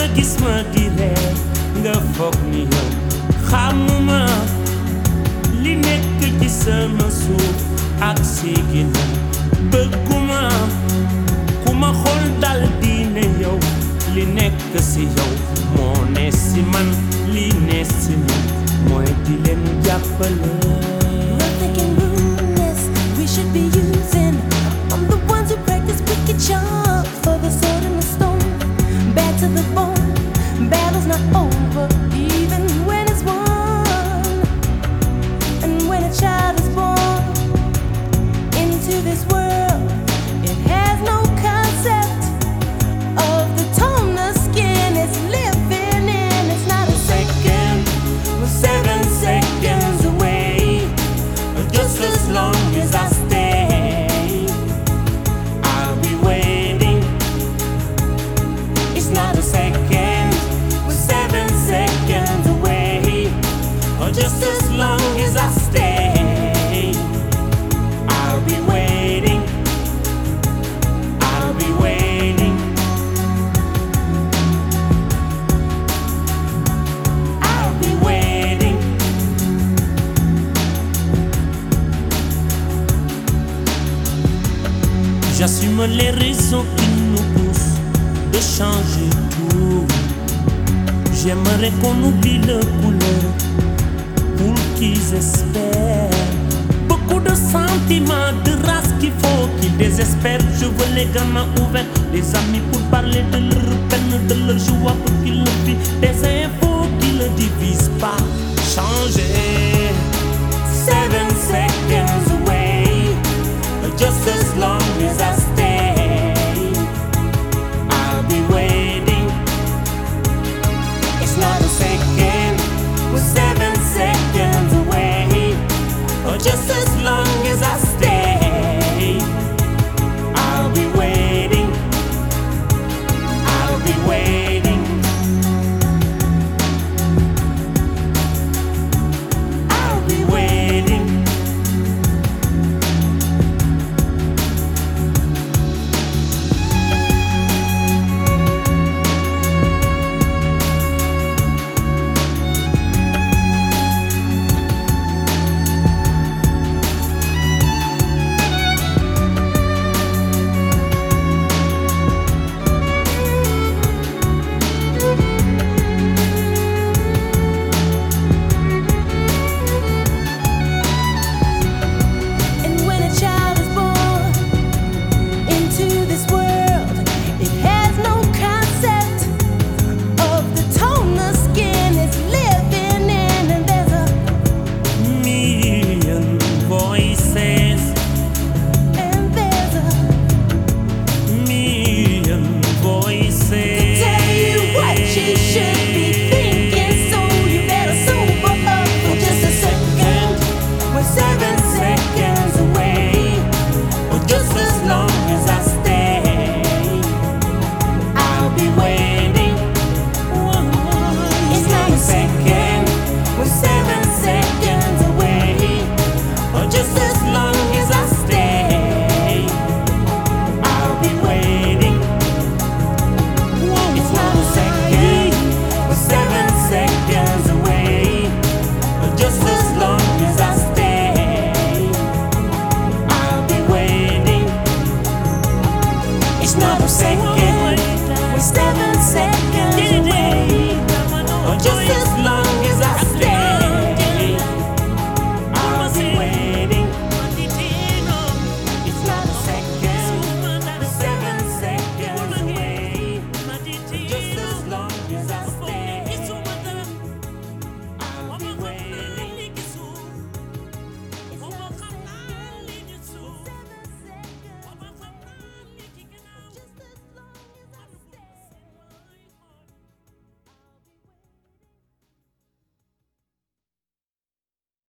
gis ma di ree nga foog ni yow xamuma li nekk ci sama suuf ak sigi na bëgguma ku ma xool dal di ne yow li nekk si yow moo ne si man li ne si man mooy di leen jàppale. We're thinking rudeness we should be using. I'm the ones who practice wicked charm for the sword and the stone. Bad to the bone, battle's not over even when it's won. And when a child is born into this world, it has no concept of the tone the skin is living in. It's not a second, we're 7 seconds away. Just as long as I stay, I'll be waiting. It's not a second, we're 7 seconds away. Just as long as I stay, I'll be waiting. I'll be waiting. I'll be waiting. J'assume les raisons qui nous poussent de changer tout. J'aimerais qu'on oublie le couleur pour qu'ils espèrent. Beaucoup de sentiments, de race qu'il faut qu'ils désespèrent. Je veux les gamins ouverts, des amis pour parler de leur peine, de leur joie pour qu'ils le vivent. Des infos qui ne divisent pas. Changer. 7 seconds away. Just as